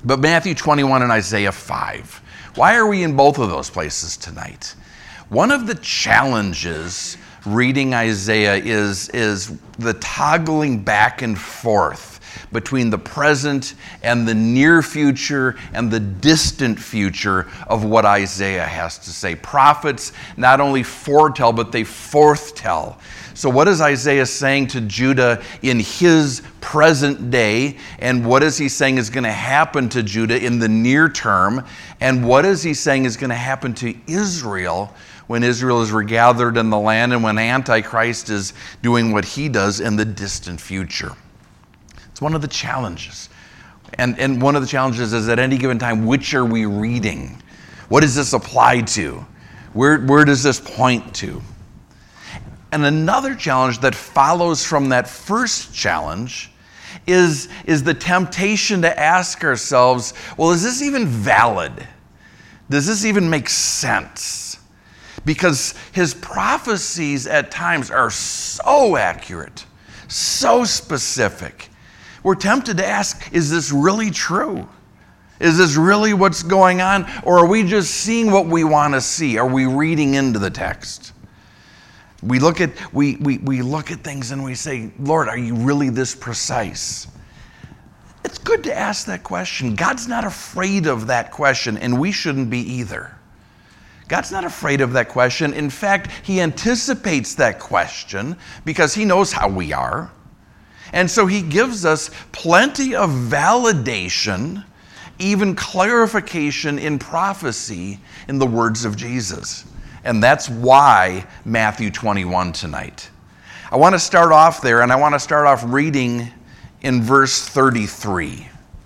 But Matthew 21 and Isaiah 5. Why are we in both of those places tonight? One of the challenges reading Isaiah is the toggling back and forth between the present and the near future and the distant future of what Isaiah has to say. Prophets not only foretell, but they forthtell. So what is Isaiah saying to Judah in his present day? And what is he saying is going to happen to Judah in the near term? And what is he saying is going to happen to Israel when Israel is regathered in the land and when Antichrist is doing what he does in the distant future? It's one of the challenges. And one of the challenges is at any given time, which are we reading? What does this apply to? Where does this point to? And another challenge that follows from that first challenge is the temptation to ask ourselves, well, is this even valid? Does this even make sense? Because his prophecies at times are so accurate, so specific. We're tempted to ask, is this really true? Is this really what's going on? Or are we just seeing what we want to see? Are we reading into the text? We look at things and we say, Lord, are you really this precise? It's good to ask that question. God's not afraid of that question, and we shouldn't be either. God's not afraid of that question. In fact, he anticipates that question because he knows how we are. And so he gives us plenty of validation, even clarification in prophecy in the words of Jesus. And that's why Matthew 21 tonight. I want to start off there, and I want to start off reading in verse 33.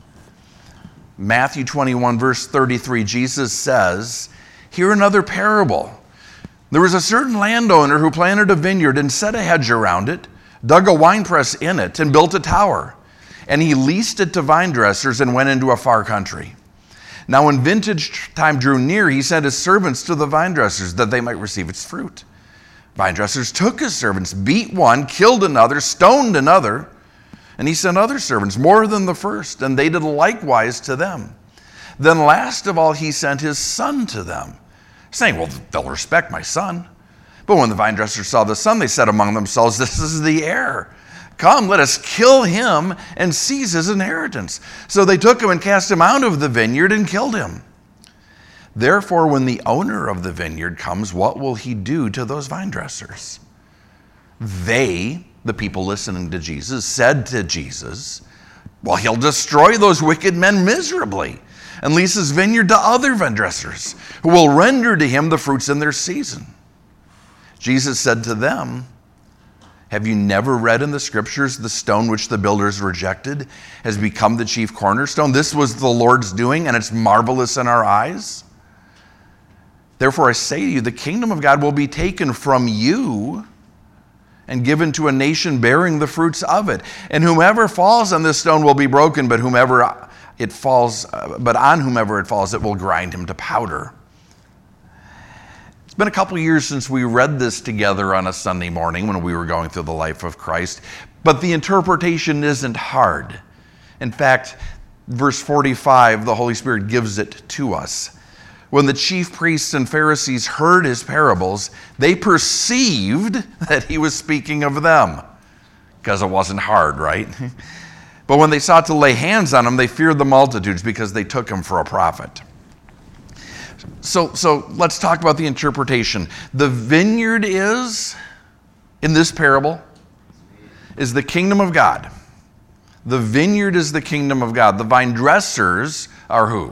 Matthew 21, verse 33, Jesus says, "Hear another parable. There was a certain landowner who planted a vineyard and set a hedge around it, dug a winepress in it, and built a tower. And he leased it to vine dressers and went into a far country. Now when vintage time drew near, he sent his servants to the vine dressers that they might receive its fruit. Vine dressers took his servants, beat one, killed another, stoned another, and he sent other servants, more than the first, and they did likewise to them. Then last of all, he sent his son to them, saying, well, they'll respect my son. But when the vine dressers saw the son, they said among themselves, this is the heir. Come, let us kill him and seize his inheritance. So they took him and cast him out of the vineyard and killed him. Therefore, when the owner of the vineyard comes, what will he do to those vine dressers? They, the people listening to Jesus, said to Jesus, well, he'll destroy those wicked men miserably and lease his vineyard to other vine dressers who will render to him the fruits in their season. Jesus said to them, have you never read in the scriptures, the stone which the builders rejected has become the chief cornerstone? This was the Lord's doing, and it's marvelous in our eyes. Therefore I say to you, the kingdom of God will be taken from you and given to a nation bearing the fruits of it. And whomever falls on this stone will be broken, but on whomever it falls, it will grind him to powder. It's been a couple years since we read this together on a Sunday morning when we were going through the life of Christ, but the interpretation isn't hard. In fact, verse 45, the Holy Spirit gives it to us. When the chief priests and Pharisees heard his parables, they perceived that he was speaking of them, because it wasn't hard, right? But when they sought to lay hands on him, they feared the multitudes because they took him for a prophet. So let's talk about the interpretation. The vineyard is, in this parable, is the kingdom of God. The vineyard is the kingdom of God. The vine dressers are who?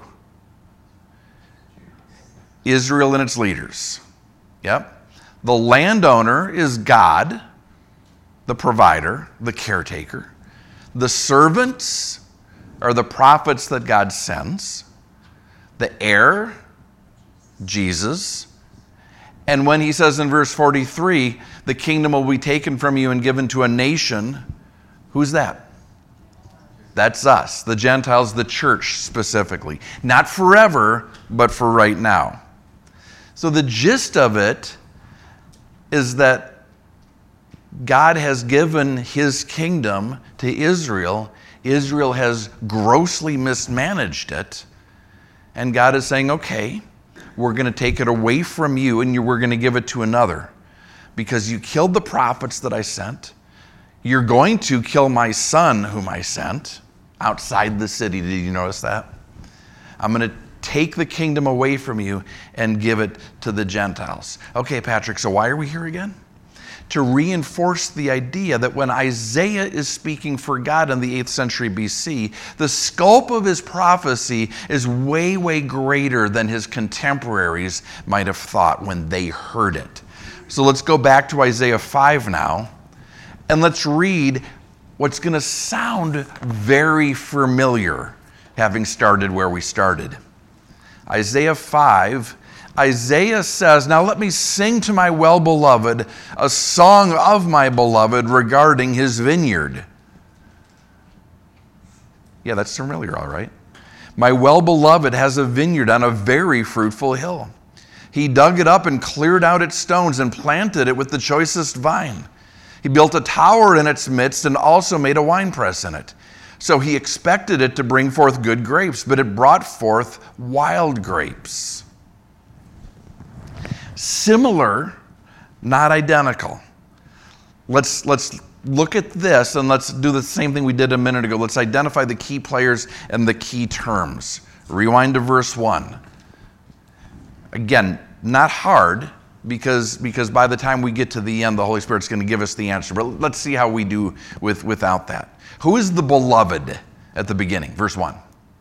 Israel and its leaders. Yep. The landowner is God, the provider, the caretaker. The servants are the prophets that God sends. The heir, Jesus. And when he says in verse 43, the kingdom will be taken from you and given to a nation, who's that? That's us, the Gentiles, the church specifically. Not forever, but for right now. So the gist of it is that God has given his kingdom to Israel Israel has grossly mismanaged it. And God is saying, okay, we're going to take it away from you and we're going to give it to another. Because you killed the prophets that I sent. You're going to kill my son whom I sent outside the city. Did you notice that? I'm going to take the kingdom away from you and give it to the Gentiles. Okay, Patrick, so why are we here again? To reinforce the idea that when Isaiah is speaking for God in the 8th century BC, the scope of his prophecy is way, way greater than his contemporaries might have thought when they heard it. So let's go back to Isaiah 5 now, and let's read what's going to sound very familiar, having started where we started. Isaiah 5, Isaiah says, now let me sing to my well-beloved a song of my beloved regarding his vineyard. Yeah, that's familiar, all right. My well-beloved has a vineyard on a very fruitful hill. He dug it up and cleared out its stones and planted it with the choicest vine. He built a tower in its midst and also made a winepress in it. So he expected it to bring forth good grapes, but it brought forth wild grapes. Similar, not identical. Let's look at this and let's do the same thing we did a minute ago. Let's identify the key players and the key terms. Rewind to verse 1. Again, not hard, because by the time we get to the end, the Holy Spirit's going to give us the answer. But let's see how we do without that. Who is the beloved at the beginning? Verse 1.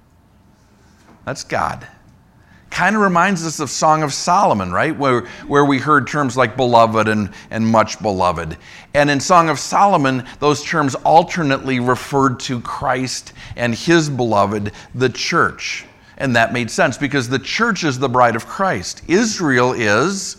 That's God. Kind of reminds us of Song of Solomon, right? Where we heard terms like beloved and much beloved. And in Song of Solomon, those terms alternately referred to Christ and his beloved, the church. And that made sense because the church is the bride of Christ. Israel is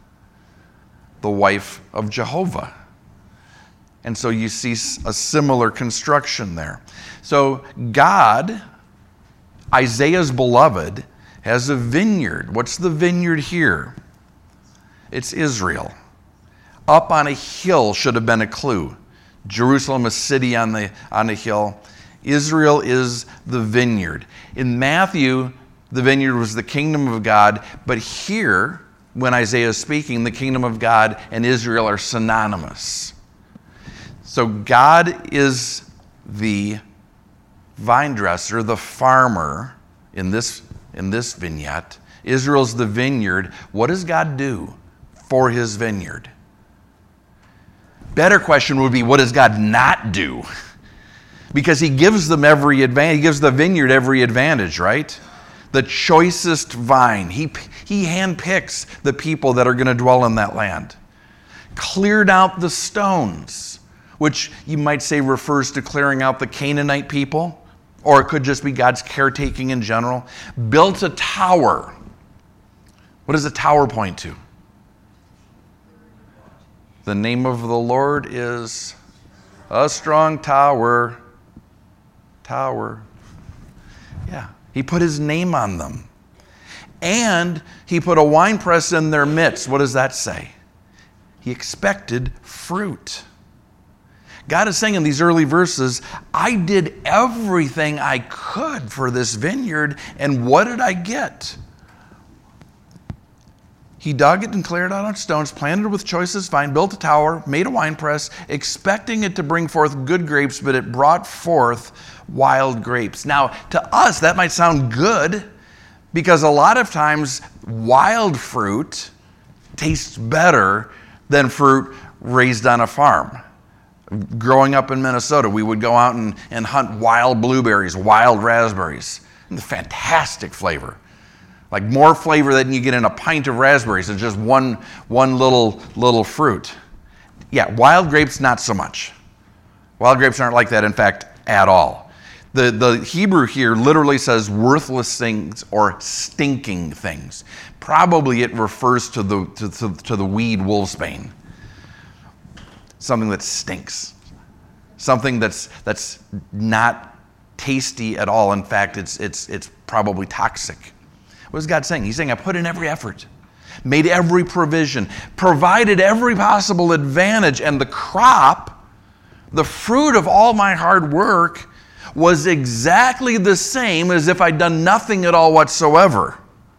the wife of Jehovah. And so you see a similar construction there. So God, Isaiah's beloved, has a vineyard. What's the vineyard here? It's Israel. Up on a hill should have been a clue. Jerusalem, a city on a hill. Israel is the vineyard. In Matthew, the vineyard was the kingdom of God, but here, when Isaiah is speaking, the kingdom of God and Israel are synonymous. So God is the vine dresser, the farmer in this vignette. Israel's the vineyard. What does God do for his vineyard? Better question would be, what does God not do? Because he gives them every advantage. He gives the vineyard every advantage, right? The choicest vine. He handpicks the people that are going to dwell in that land. Cleared out the stones, which you might say refers to clearing out the Canaanite people, or it could just be God's caretaking in general. Built a tower. What does a tower point to? The name of the Lord is a strong tower. Tower. Yeah. He put his name on them. And he put a winepress in their midst. What does that say? He expected fruit. God is saying in these early verses, I did everything I could for this vineyard, and what did I get? He dug it and cleared out on stones, planted it with choicest vine, built a tower, made a winepress, expecting it to bring forth good grapes, but it brought forth wild grapes. Now, to us, that might sound good, because a lot of times wild fruit tastes better than fruit raised on a farm. Growing up in Minnesota, we would go out and hunt wild blueberries, wild raspberries. And the fantastic flavor. Like more flavor than you get in a pint of raspberries. It's just one little fruit. Yeah, wild grapes, not so much. Wild grapes aren't like that, in fact, at all. The Hebrew here literally says worthless things or stinking things. Probably it refers to the weed wolfsbane. Something that stinks. Something that's not tasty at all. In fact, it's probably toxic. What is God saying? He's saying, I put in every effort, made every provision, provided every possible advantage, and the crop, the fruit of all my hard work, was exactly the same as if I'd done nothing at all whatsoever.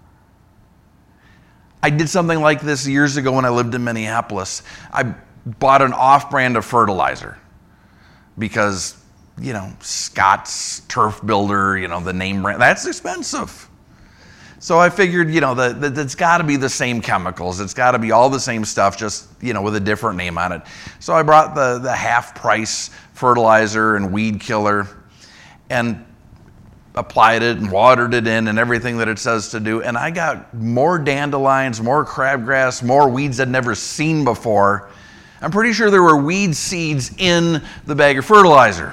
I did something like this years ago when I lived in Minneapolis. I bought an off-brand of fertilizer because, Scott's Turf Builder, the name brand, that's expensive. So I figured, that it's got to be the same chemicals. It's got to be all the same stuff, just, with a different name on it. So I brought the half-price fertilizer and weed killer and applied it and watered it in and everything that it says to do. And I got more dandelions, more crabgrass, more weeds I'd never seen before. I'm pretty sure there were weed seeds in the bag of fertilizer.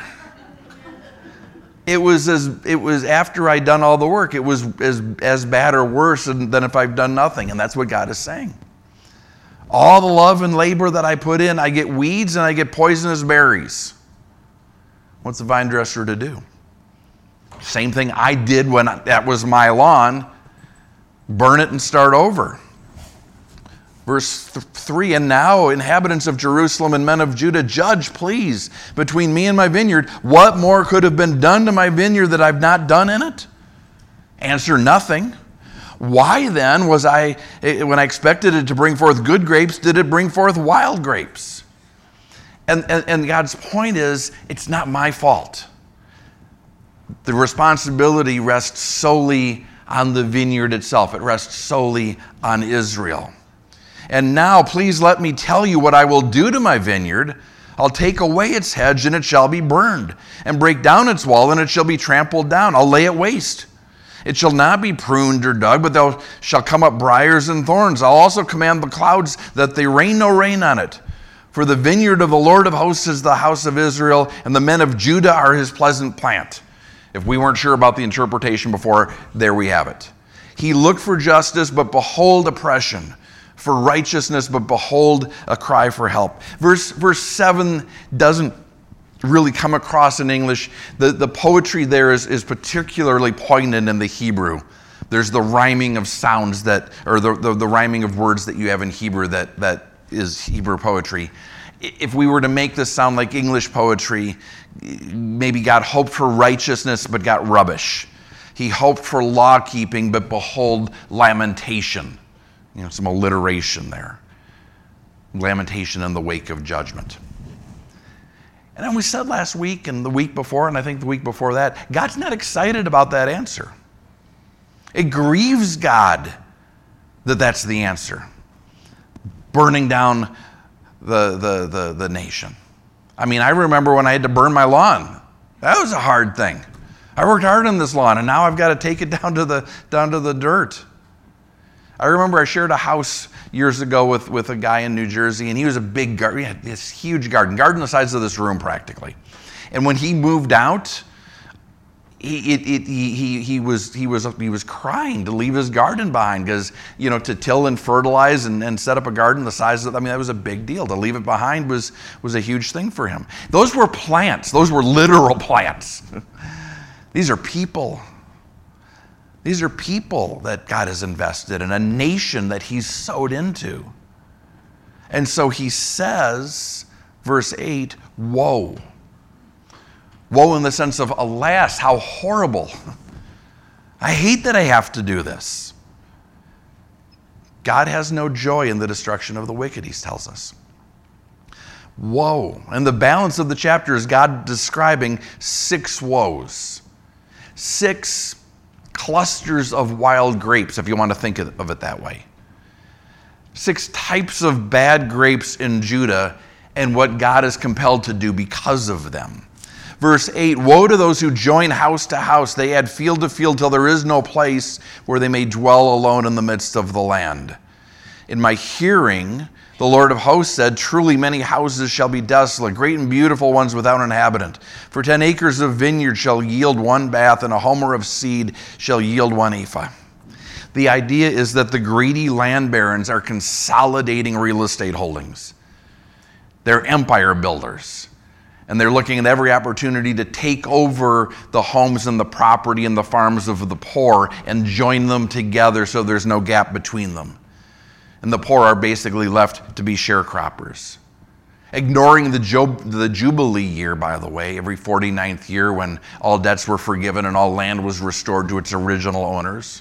It was after I'd done all the work. It was as bad or worse than if I've done nothing. And that's what God is saying. All the love and labor that I put in, I get weeds and I get poisonous berries. What's the vine dresser to do? Same thing I did when that was my lawn. Burn it and start over. Verse 3, and now, inhabitants of Jerusalem and men of Judah, judge, please, between me and my vineyard. What more could have been done to my vineyard that I've not done in it? Answer, nothing. Why then was when I expected it to bring forth good grapes, did it bring forth wild grapes? And God's point is, it's not my fault. The responsibility rests solely on the vineyard itself. It rests solely on Israel. And now, please let me tell you what I will do to my vineyard. I'll take away its hedge, and it shall be burned, and break down its wall, and it shall be trampled down. I'll lay it waste. It shall not be pruned or dug, but there shall come up briars and thorns. I'll also command the clouds that they rain no rain on it. For the vineyard of the Lord of hosts is the house of Israel, and the men of Judah are his pleasant plant. If we weren't sure about the interpretation before, there we have it. He looked for justice, but behold oppression. For righteousness, but behold a cry for help. Verse 7 doesn't really come across in English. The poetry there is particularly poignant in the Hebrew. There's the rhyming of sounds or the rhyming of words that you have in Hebrew that is Hebrew poetry. If we were to make this sound like English poetry, maybe God hoped for righteousness but got rubbish. He hoped for law keeping, but behold lamentation. Some alliteration there. Lamentation in the wake of judgment. And then we said last week and the week before, and I think the week before that, God's not excited about that answer. It grieves God that that's the answer. Burning down the nation. I mean, I remember when I had to burn my lawn. That was a hard thing. I worked hard on this lawn, and now I've got to take it down to the dirt. I remember I shared a house years ago with a guy in New Jersey, and he was a big garden. He had this huge garden the size of this room practically. And when he moved out, he was crying to leave his garden behind because to till and fertilize and set up a garden the size of that was a big deal. To leave it behind was a huge thing for him. Those were plants. Those were literal plants. These are people. These are people that God has invested in, a nation that he's sowed into. And so he says, verse 8, woe. Woe in the sense of, alas, how horrible. I hate that I have to do this. God has no joy in the destruction of the wicked, he tells us. Woe. And the balance of the chapter is God describing 6 woes. 6 clusters of wild grapes, if you want to think of it that way. 6 types of bad grapes in Judah and what God is compelled to do because of them. Verse 8, woe to those who join house to house. They add field to field till there is no place where they may dwell alone in the midst of the land. In my hearing, the Lord of hosts said, truly many houses shall be desolate, great and beautiful ones without an inhabitant. For 10 acres of vineyard shall yield 1 bath, and a homer of seed shall yield 1 ephah. The idea is that the greedy land barons are consolidating real estate holdings. They're empire builders. And they're looking at every opportunity to take over the homes and the property and the farms of the poor and join them together so there's no gap between them. And the poor are basically left to be sharecroppers. ignoring the Jubilee year, by the way, every 49th year when all debts were forgiven and all land was restored to its original owners.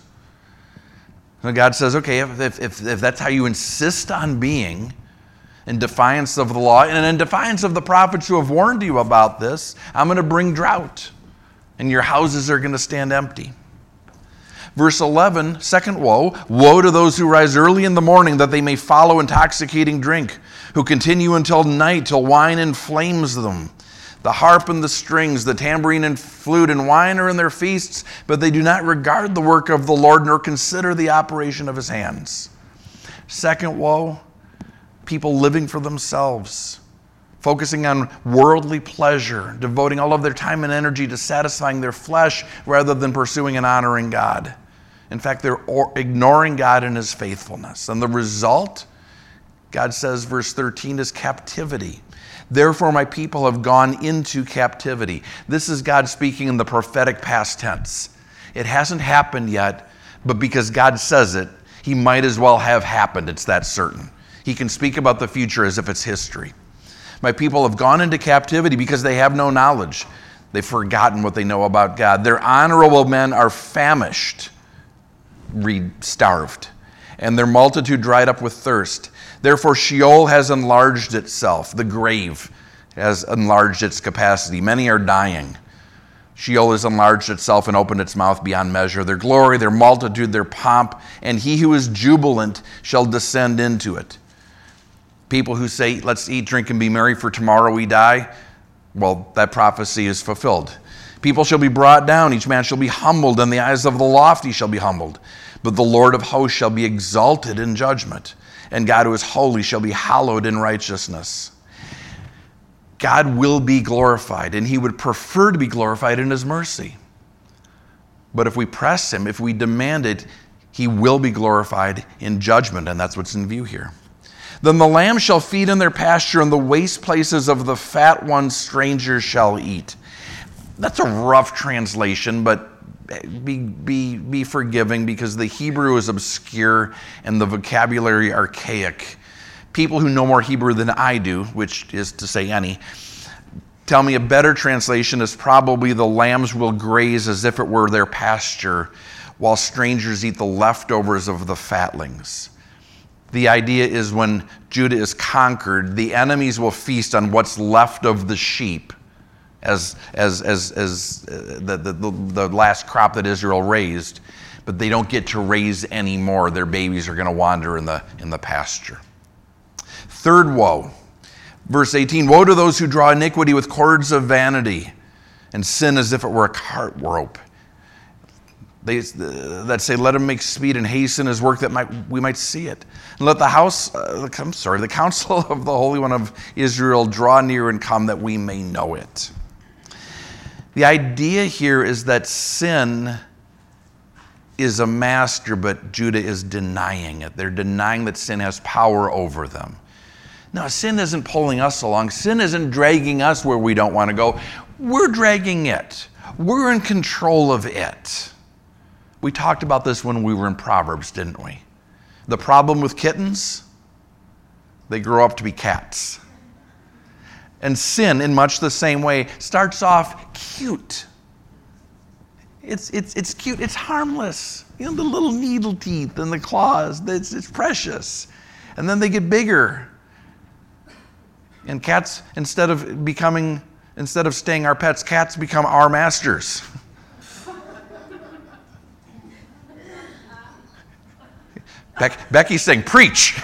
And God says, okay, if that's how you insist on being, in defiance of the law and in defiance of the prophets who have warned you about this, I'm going to bring drought, and your houses are going to stand empty. Verse 11, second woe, woe to those who rise early in the morning that they may follow intoxicating drink, who continue until night, till wine inflames them. The harp and the strings, the tambourine and flute and wine are in their feasts, but they do not regard the work of the Lord, nor consider the operation of his hands. Second woe, people living for themselves, focusing on worldly pleasure, devoting all of their time and energy to satisfying their flesh rather than pursuing and honoring God. In fact, they're ignoring God and his faithfulness. And the result, God says, verse 13, is captivity. Therefore, my people have gone into captivity. This is God speaking in the prophetic past tense. It hasn't happened yet, but because God says it, he might as well have happened. It's that certain. He can speak about the future as if it's history. My people have gone into captivity because they have no knowledge. They've forgotten what they know about God. Their honorable men are famished, starved, and their multitude dried up with thirst. Therefore, Sheol has enlarged itself. The grave has enlarged its capacity. Many are dying. Sheol has enlarged itself and opened its mouth beyond measure. Their glory, their multitude, their pomp, and he who is jubilant shall descend into it. People who say, let's eat, drink, and be merry, for tomorrow we die, well, that prophecy is fulfilled. People shall be brought down, each man shall be humbled, and the eyes of the lofty shall be humbled. But the Lord of hosts shall be exalted in judgment, and God who is holy shall be hallowed in righteousness. God will be glorified, and he would prefer to be glorified in his mercy. But if we press him, if we demand it, he will be glorified in judgment, and that's what's in view here. Then the lamb shall feed in their pasture, and the waste places of the fat ones strangers shall eat. That's a rough translation, but be forgiving, because the Hebrew is obscure and the vocabulary archaic. People who know more Hebrew than I do, which is to say any, tell me a better translation is probably the lambs will graze as if it were their pasture, while strangers eat the leftovers of the fatlings. The idea is when Judah is conquered, the enemies will feast on what's left of the sheep as the last crop that Israel raised, but they don't get to raise any more. Their babies are going to wander in the pasture. Third woe, verse 18, woe to those who draw iniquity with cords of vanity and sin as if it were a cart rope. That say, let him make speed and hasten his work that we might see it. And let the counsel of the Holy One of Israel draw near and come that we may know it. The idea here is that sin is a master, but Judah is denying it. They're denying that sin has power over them. No, sin isn't pulling us along. Sin isn't dragging us where we don't want to go. We're dragging it. We're in control of it. We talked about this when we were in Proverbs, didn't we? The problem with kittens, they grow up to be cats. And sin, in much the same way, starts off cute. It's cute. It's harmless. You know, the little needle teeth and the claws. It's precious. And then they get bigger. And cats, instead of staying our pets, cats become our masters. Becky's saying, preach.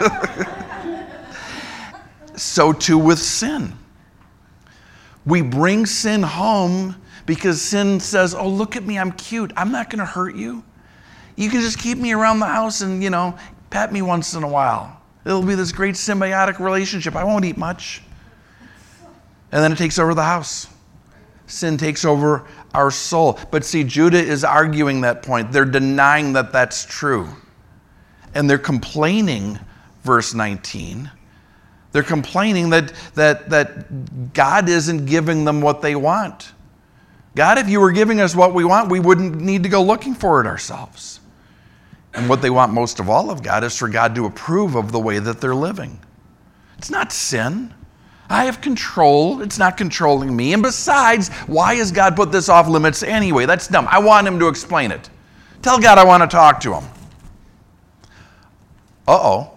So too with sin. We bring sin home because sin says, oh, look at me, I'm cute. I'm not going to hurt you. You can just keep me around the house and, pet me once in a while. It'll be this great symbiotic relationship. I won't eat much. And then it takes over the house. Sin takes over our soul. But see, Judah is arguing that point. They're denying that that's true. And they're complaining, verse 19. They're complaining that God isn't giving them what they want. God, if you were giving us what we want, we wouldn't need to go looking for it ourselves. And what they want most of all of God is for God to approve of the way that they're living. It's not sin. I have control. It's not controlling me. And besides, why has God put this off limits anyway? That's dumb. I want him to explain it. Tell God I want to talk to him. Uh-oh.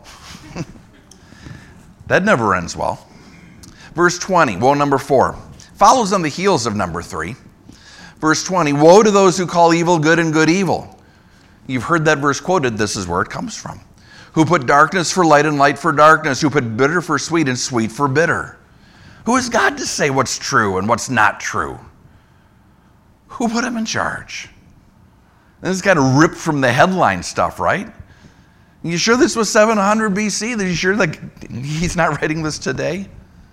That never ends well. Verse 20, woe number 4. Follows on the heels of number 3. Verse 20, woe to those who call evil good and good evil. You've heard that verse quoted. This is where it comes from. Who put darkness for light and light for darkness. Who put bitter for sweet and sweet for bitter. Who is God to say what's true and what's not true? Who put him in charge? This is kind of ripped from the headline stuff, right? You sure this was 700 BC? Are you sure he's not writing this today?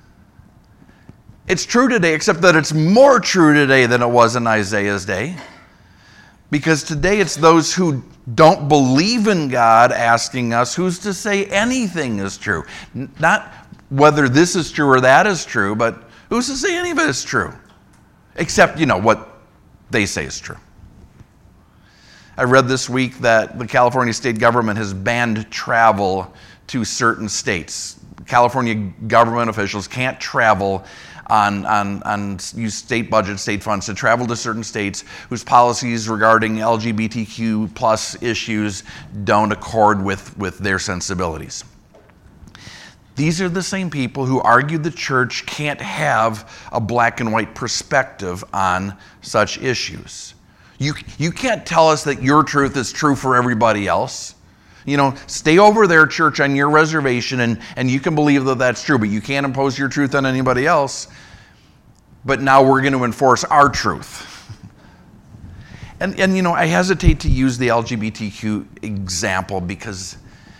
It's true today, except that it's more true today than it was in Isaiah's day. Because today it's those who don't believe in God asking us who's to say anything is true. Not whether this is true or that is true, but who's to say any of it is true? Except, what they say is true. I read this week that the California state government has banned travel to certain states. California government officials can't travel use state budget, state funds to travel to certain states whose policies regarding LGBTQ plus issues don't accord with their sensibilities. These are the same people who argue the church can't have a black and white perspective on such issues. You can't tell us that your truth is true for everybody else. Stay over there, church, on your reservation, and you can believe that that's true, but you can't impose your truth on anybody else. But now we're going to enforce our truth. And I hesitate to use the LGBTQ example because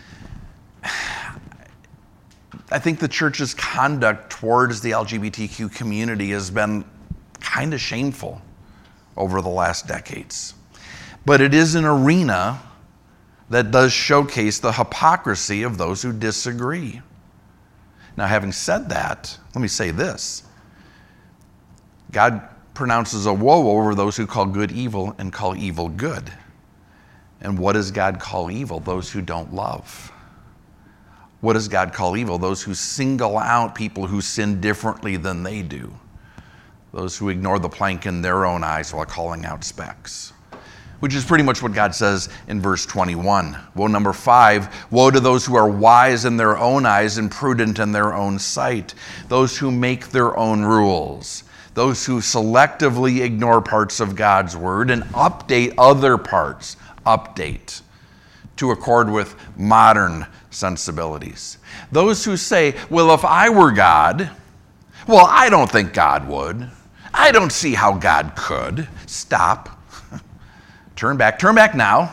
I think the church's conduct towards the LGBTQ community has been kind of shameful over the last decades. But it is an arena that does showcase the hypocrisy of those who disagree. Now, having said that, let me say this. God pronounces a woe over those who call good evil and call evil good. And what does God call evil? Those who don't love. What does God call evil? Those who single out people who sin differently than they do. Those who ignore the plank in their own eyes while calling out specks. Which is pretty much what God says in verse 21. Woe number 5, woe to those who are wise in their own eyes and prudent in their own sight. Those who make their own rules. Those who selectively ignore parts of God's word and update other parts. Update to accord with modern sensibilities. Those who say, well, if I were God, well, I don't think God would. I don't see how God could. Stop. Turn back now.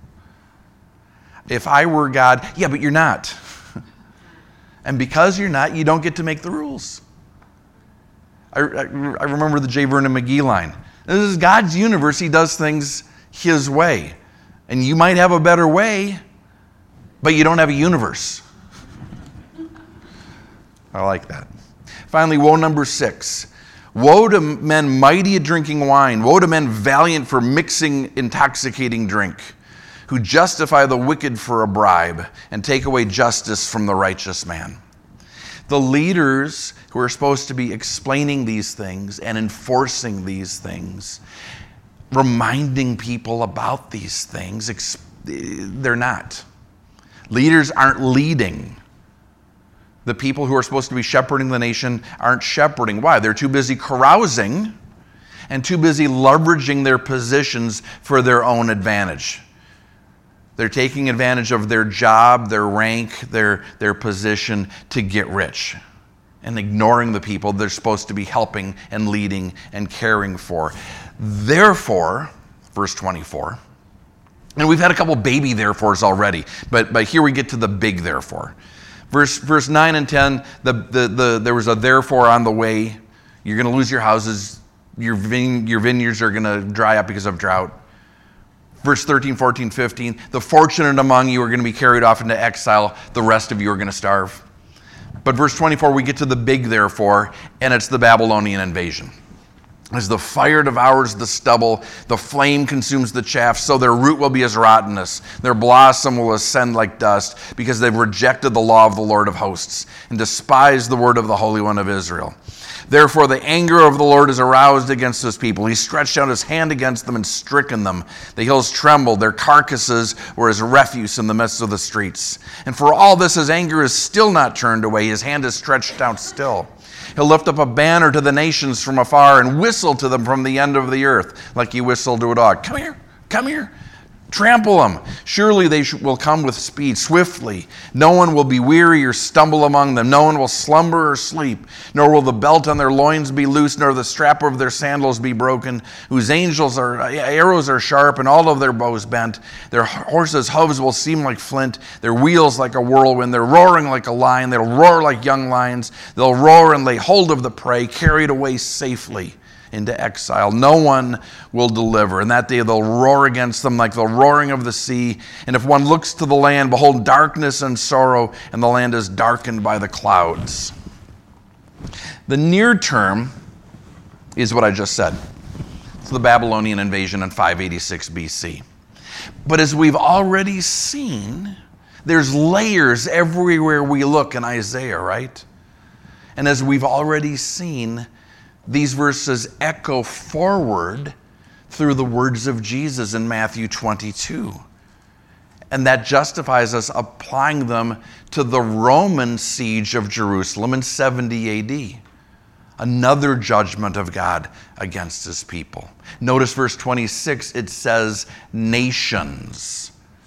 If I were God, yeah, but you're not. And because you're not, you don't get to make the rules. I remember the J. Vernon McGee line. This is God's universe. He does things his way. And you might have a better way, but you don't have a universe. I like that. Finally, woe number 6. Woe to men mighty at drinking wine. Woe to men valiant for mixing intoxicating drink, who justify the wicked for a bribe and take away justice from the righteous man. The leaders who are supposed to be explaining these things and enforcing these things, reminding people about these things, they're not. Leaders aren't leading. The people who are supposed to be shepherding the nation aren't shepherding. Why? They're too busy carousing and too busy leveraging their positions for their own advantage. They're taking advantage of their job, their rank, their position to get rich and ignoring the people they're supposed to be helping and leading and caring for. Therefore, verse 24, and we've had a couple baby therefores already, but here we get to the big therefore. Verse 9 and 10, there was a therefore on the way. You're going to lose your houses. Your vineyards are going to dry up because of drought. Verse 13, 14, 15, the fortunate among you are going to be carried off into exile. The rest of you are going to starve. But verse 24, we get to the big therefore, and it's the Babylonian invasion. As the fire devours the stubble, the flame consumes the chaff, so their root will be as rottenness. Their blossom will ascend like dust, because they've rejected the law of the Lord of hosts and despised the word of the Holy One of Israel. Therefore, the anger of the Lord is aroused against his people. He stretched out his hand against them and stricken them. The hills trembled. Their carcasses were as refuse in the midst of the streets. And for all this, his anger is still not turned away. His hand is stretched out still. He'll lift up a banner to the nations from afar and whistle to them from the end of the earth, like you whistle to a dog. Come here, come here. Trample them. Surely they will come with speed, swiftly. No one will be weary or stumble among them. No one will slumber or sleep, nor will the belt on their loins be loose, nor the strap of their sandals be broken, whose arrows are sharp, and all of their bows bent. Their horses' hooves will seem like flint, their wheels like a whirlwind. They're roaring like a lion. They'll roar like young lions. They'll roar and lay hold of the prey, carried away safely into exile. No one will deliver. And that day they'll roar against them like the roaring of the sea. And if one looks to the land, behold, darkness and sorrow, and the land is darkened by the clouds. The near term is what I just said. It's the Babylonian invasion in 586 BC. But as we've already seen, there's layers everywhere we look in Isaiah, right? And as we've already seen, these verses echo forward through the words of Jesus in Matthew 22. And that justifies us applying them to the Roman siege of Jerusalem in 70 AD. Another judgment of God against his people. Notice verse 26, it says nations.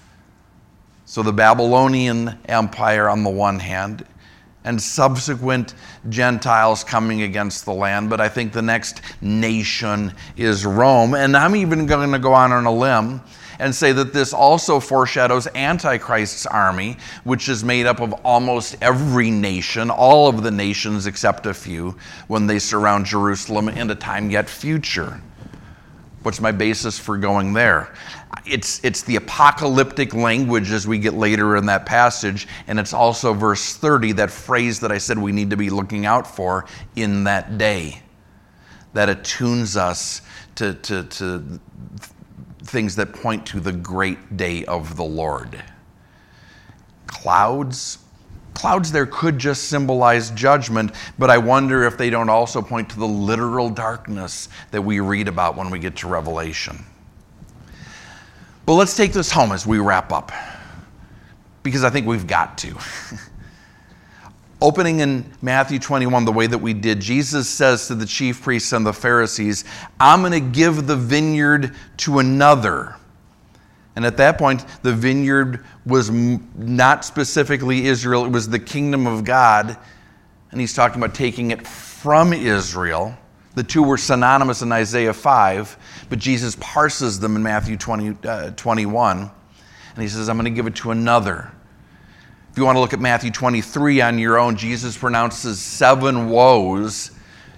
So the Babylonian Empire on the one hand, and subsequent Gentiles coming against the land. But I think the next nation is Rome. And I'm even going to go on a limb and say that this also foreshadows Antichrist's army, which is made up of almost every nation, all of the nations except a few, when they surround Jerusalem in a time yet future. What's my basis for going there? It's the apocalyptic language as we get later in that passage, and it's also verse 30, that phrase that I said we need to be looking out for in that day, that attunes us to things that point to the great day of the Lord. Clouds there could just symbolize judgment, but I wonder if they don't also point to the literal darkness that we read about when we get to Revelation. But let's take this home as we wrap up, because I think we've got to. Opening in Matthew 21 the way that we did, Jesus says to the chief priests and the Pharisees, I'm going to give the vineyard to another. And at that point, the vineyard was not specifically Israel, it was the kingdom of God. And he's talking about taking it from Israel. The two were synonymous in Isaiah 5, but Jesus parses them in Matthew 21. And he says, I'm going to give it to another. If you want to look at Matthew 23 on your own, Jesus pronounces 7 woes,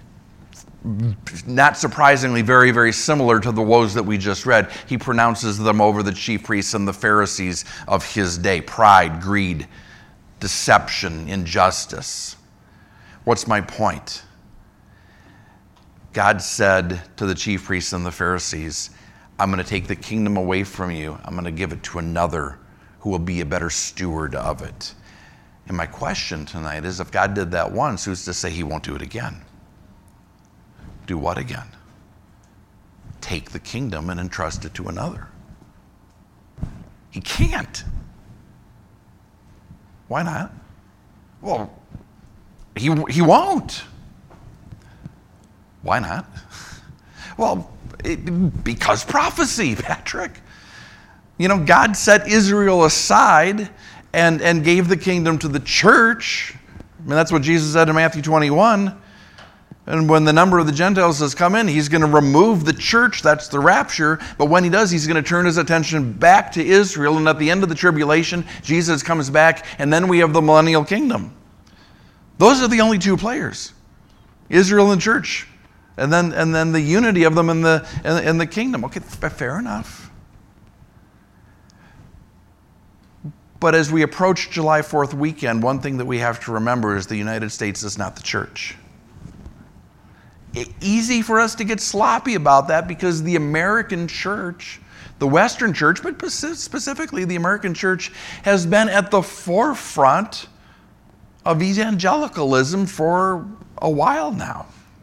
not surprisingly, very, very similar to the woes that we just read. He pronounces them over the chief priests and the Pharisees of his day: pride, greed, deception, injustice. What's my point? God said to the chief priests and the Pharisees, I'm going to take the kingdom away from you. I'm going to give it to another who will be a better steward of it. And my question tonight is, if God did that once, who's to say he won't do it again? Do what again? Take the kingdom and entrust it to another. He can't. Why not? Well, he won't. Why not? Well, because prophecy, Patrick. You know, God set Israel aside and gave the kingdom to the church. I mean, that's what Jesus said in Matthew 21. And when the number of the Gentiles has come in, he's going to remove the church. That's the rapture. But when he does, he's going to turn his attention back to Israel. And at the end of the tribulation, Jesus comes back, and then we have the millennial kingdom. Those are the only two players, Israel and church. And then the unity of them in the kingdom. Okay, fair enough. But as we approach July 4th weekend, one thing that we have to remember is the United States is not the church. easy for us to get sloppy about that because the American church, the Western church, but specifically the American church, has been at the forefront of evangelicalism for a while now.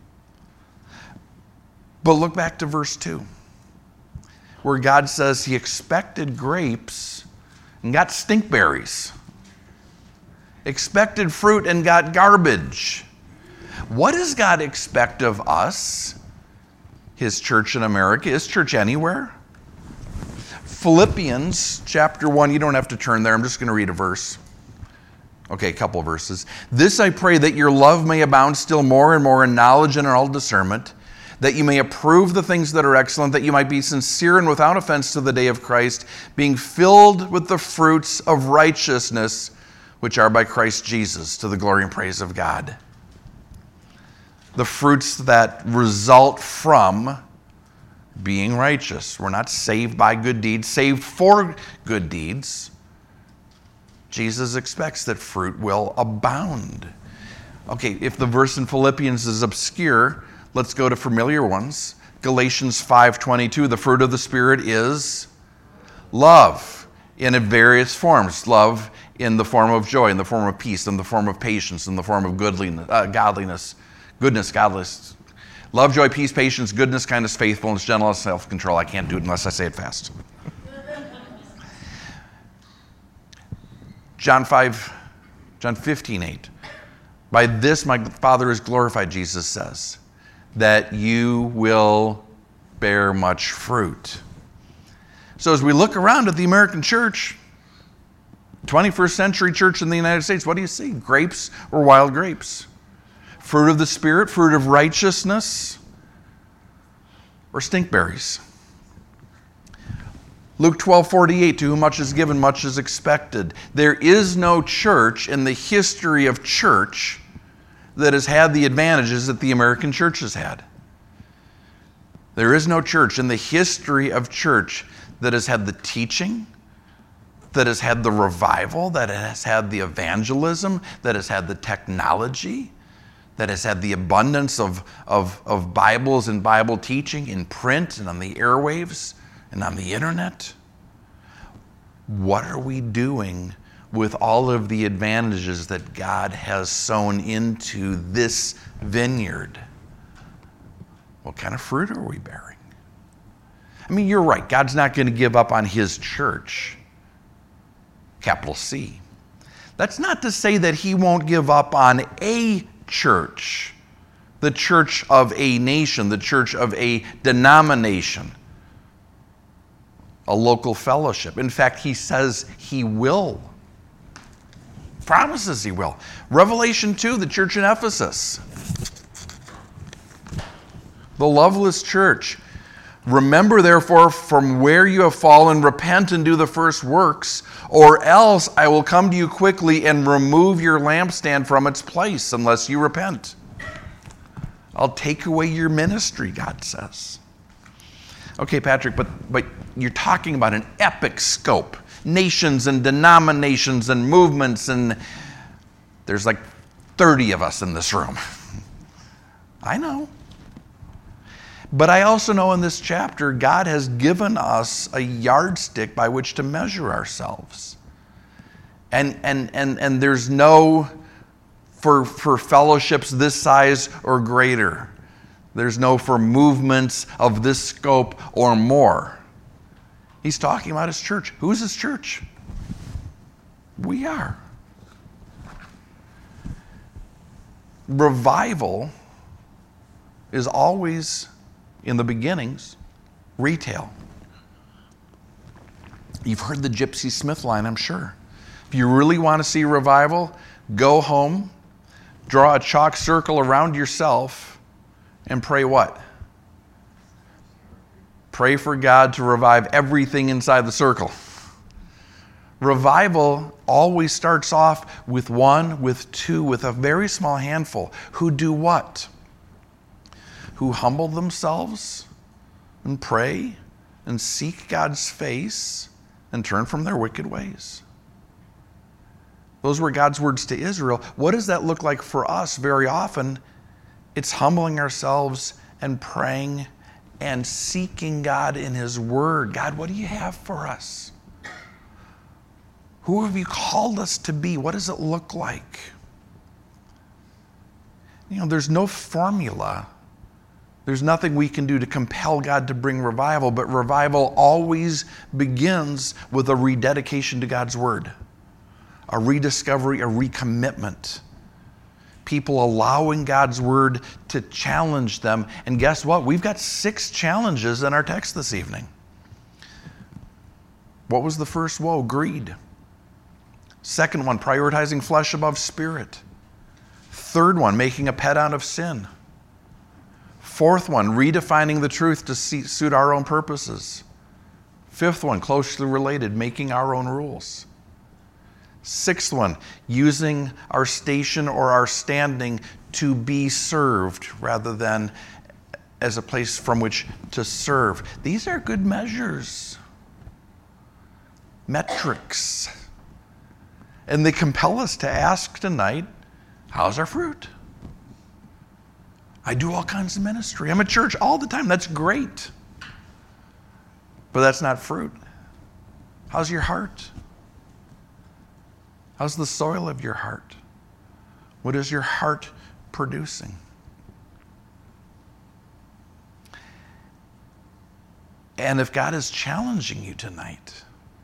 But look back to verse 2, where God says he expected grapes and got stinkberries, expected fruit and got garbage. What does God expect of us, his church in America, his church anywhere? Philippians chapter 1, you don't have to turn there, I'm just going to read a verse. Okay, a couple of verses. This I pray, that your love may abound still more and more in knowledge and in all discernment, that you may approve the things that are excellent, that you might be sincere and without offense to the day of Christ, being filled with the fruits of righteousness, which are by Christ Jesus, to the glory and praise of God. The fruits that result from being righteous. We're not saved by good deeds, saved for good deeds. Jesus expects that fruit will abound. Okay, if the verse in Philippians is obscure, let's go to familiar ones. Galatians 5:22, the fruit of the Spirit is love in various forms. Love in the form of joy, in the form of peace, in the form of patience, in the form of godliness, goodness, godliness. Love, joy, peace, patience, goodness, kindness, faithfulness, gentleness, self-control. I can't do it unless I say it fast. John 15:8. By this my Father is glorified, Jesus says, that you will bear much fruit. So as we look around at the American church, 21st century church in the United States, what do you see? Grapes or wild grapes? Fruit of the Spirit, fruit of righteousness, or stinkberries? Luke 12:48, to whom much is given, much is expected. There is no church in the history of church that has had the advantages that the American church has had. There is no church in the history of church that has had the teaching, that has had the revival, that has had the evangelism, that has had the technology, that has had the abundance of Bibles and Bible teaching in print and on the airwaves and on the internet. What are we doing with all of the advantages that God has sown into this vineyard? What kind of fruit are we bearing? I mean, you're right. God's not going to give up on his church, capital C. That's not to say that he won't give up on a church, the church of a nation, the church of a denomination, a local fellowship. In fact, he says he will. Promises he will. Revelation 2, the church in Ephesus. The loveless church. Remember, therefore, from where you have fallen, repent and do the first works, or else I will come to you quickly and remove your lampstand from its place, unless you repent. I'll take away your ministry, God says. Okay, Patrick, but you're talking about an epic scope. Nations and denominations and movements, and there's like 30 of us in this room. I know. But I also know in this chapter, God has given us a yardstick by which to measure ourselves. And there's no, for fellowships this size or greater, there's no for movements of this scope or more. He's talking about his church. Who's his church? We are. Revival is always, in the beginnings, retail. You've heard the Gypsy Smith line, I'm sure. If you really want to see revival, go home, draw a chalk circle around yourself, and pray what? Pray for God to revive everything inside the circle. Revival always starts off with one, with two, with a very small handful who do what? Who humble themselves and pray and seek God's face and turn from their wicked ways. Those were God's words to Israel. What does that look like for us very often It's humbling ourselves and praying and seeking God in His Word. God, what do you have for us? Who have you called us to be? What does it look like? There's no formula. There's nothing we can do to compel God to bring revival, but revival always begins with a rededication to God's Word, a rediscovery, a recommitment. People allowing God's Word to challenge them. And guess what? We've got 6 challenges in our text this evening. What was the first woe? Greed. Second one, prioritizing flesh above spirit. Third one, making a pet out of sin. Fourth one, redefining the truth to suit our own purposes. Fifth one, closely related, making our own rules. Sixth one, using our station or our standing to be served rather than as a place from which to serve. These are good measures, metrics. And they compel us to ask tonight, how's our fruit? I do all kinds of ministry. I'm at church all the time. That's great. But that's not fruit. How's your heart? How's the soil of your heart? What is your heart producing? And if God is challenging you tonight,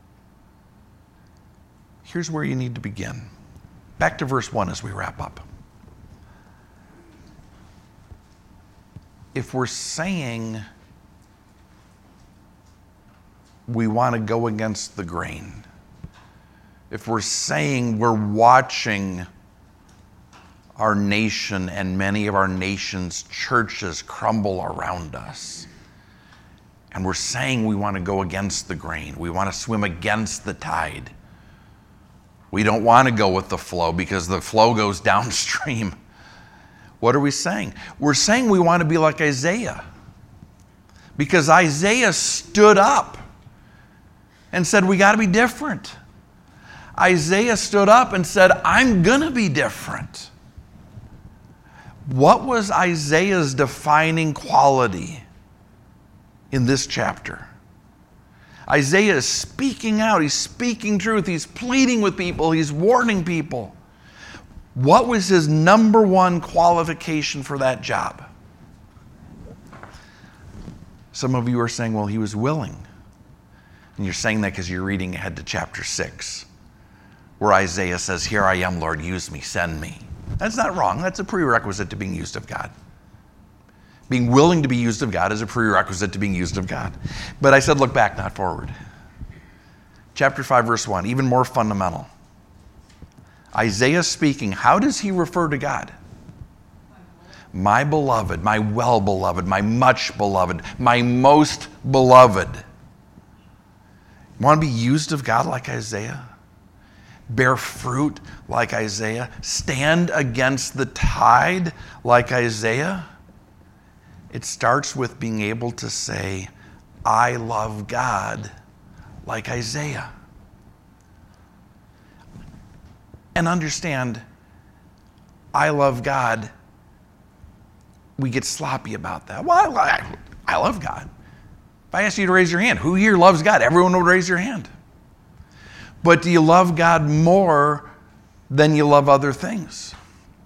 here's where you need to begin. Back to verse 1 as we wrap up. If we're saying we want to go against the grain, if we're saying we're watching our nation and many of our nation's churches crumble around us, and we're saying we want to go against the grain, we want to swim against the tide, we don't want to go with the flow because the flow goes downstream. What are we saying? We're saying we want to be like Isaiah. Because Isaiah stood up and said, we got to be different. Isaiah stood up and said, I'm going to be different. What was Isaiah's defining quality in this chapter? Isaiah is speaking out. He's speaking truth. He's pleading with people. He's warning people. What was his number one qualification for that job? Some of you are saying, well, he was willing. And you're saying that because you're reading ahead to chapter 6, where Isaiah says, here I am, Lord, use me, send me. That's not wrong. That's a prerequisite to being used of God. Being willing to be used of God is a prerequisite to being used of God. But I said, look back, not forward. Chapter 5, verse 1, even more fundamental. Isaiah speaking, how does he refer to God? My beloved, my well-beloved, my much beloved, my most beloved. You want to be used of God like Isaiah? Bear fruit like Isaiah? Stand against the tide like Isaiah? It starts with being able to say, I love God like Isaiah. And understand, I love God. We get sloppy about that. Well, I love God. If I asked you to raise your hand, who here loves God? Everyone would raise your hand. But do you love God more than you love other things?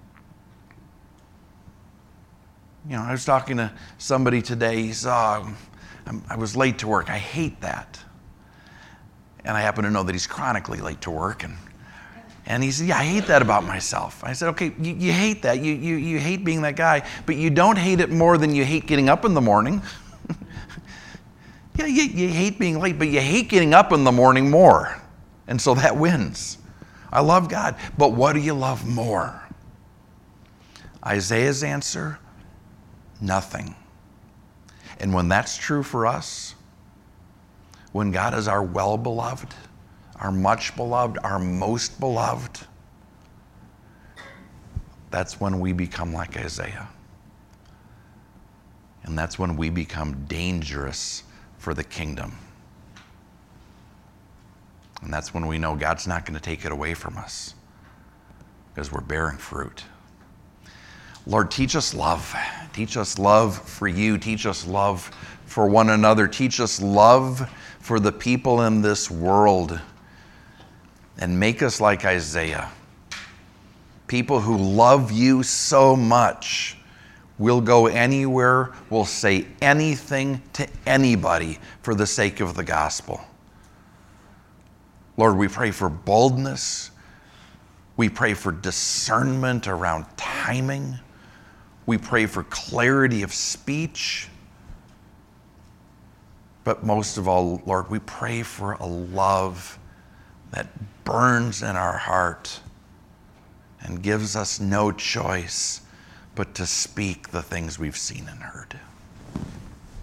I was talking to somebody today. He saw I was late to work. I hate that. And I happen to know that he's chronically late to work. And he said, yeah, I hate that about myself. I said, okay, you hate that. You hate being that guy, but you don't hate it more than you hate getting up in the morning. Yeah, you hate being late, but you hate getting up in the morning more. And so that wins. I love God, but what do you love more? Isaiah's answer, nothing. And when that's true for us, when God is our well-beloved, our much beloved, our most beloved, that's when we become like Isaiah. And that's when we become dangerous for the kingdom. And that's when we know God's not going to take it away from us because we're bearing fruit. Lord, teach us love. Teach us love for you. Teach us love for one another. Teach us love for the people in this world. And make us like Isaiah. People who love you so much will go anywhere, will say anything to anybody for the sake of the gospel. Lord, we pray for boldness. We pray for discernment around timing. We pray for clarity of speech. But most of all, Lord, we pray for a love that burns in our heart and gives us no choice but to speak the things we've seen and heard.